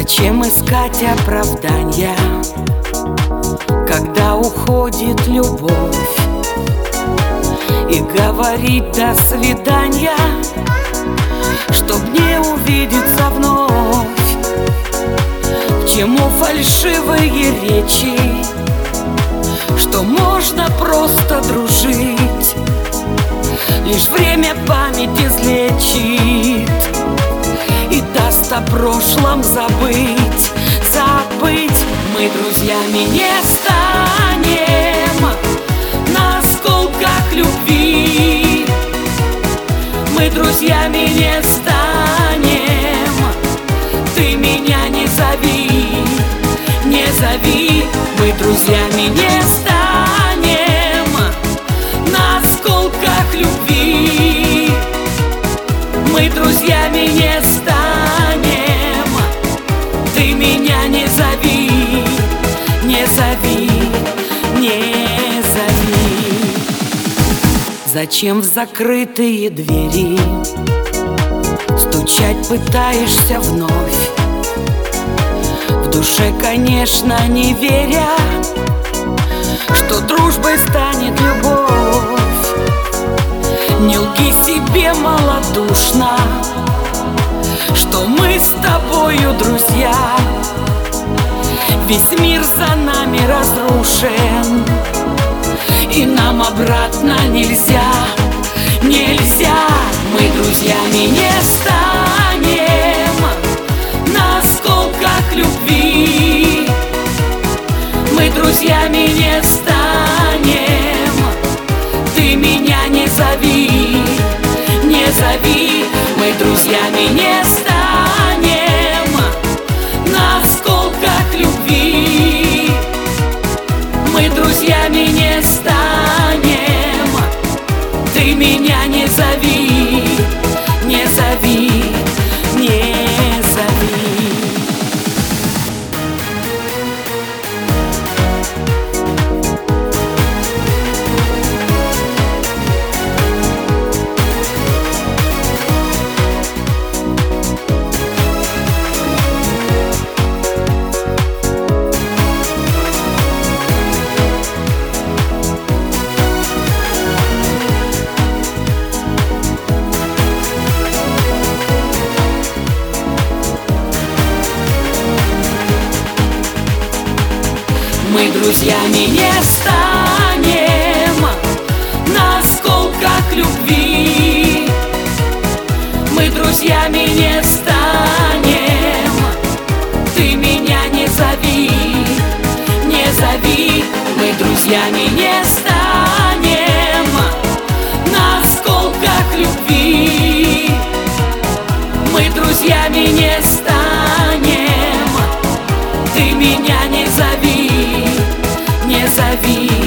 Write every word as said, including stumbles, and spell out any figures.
Зачем искать оправдания, когда уходит любовь, и говорить до свидания, чтоб не увидеться вновь? К чему фальшивые речи, что можно просто дружить? Лишь время память излечит и даст о прошлом забыть. Забыть мы друзьями не станем на осколках любви. Мы друзьями не станем, ты меня не зови, не зови. Мы друзьями не станем на осколках любви. Мы друзьями не станем, ты меня не зови, не зови, не зови. Зачем в закрытые двери стучать пытаешься вновь? В душе, конечно, не веря, что дружбой станет любовь. Не лги себе малодушно, что мы с тобою друзья. Весь мир за нами разрушен, и нам обратно нельзя, нельзя. Мы друзьями не станем на осколках любви. Мы друзьями не станем, ты меня не зови, не зови. Мы друзьями не станем на осколках любви. Мы друзьями не станем, ты меня не зови, не зови, не зови. Мы друзьями не станем на осколках любви. Мы друзьями не станем, ты меня не зови, не зови. Мы друзьями не станем на осколках любви. Мы друзьями не станем, ты меня не зови, не зови.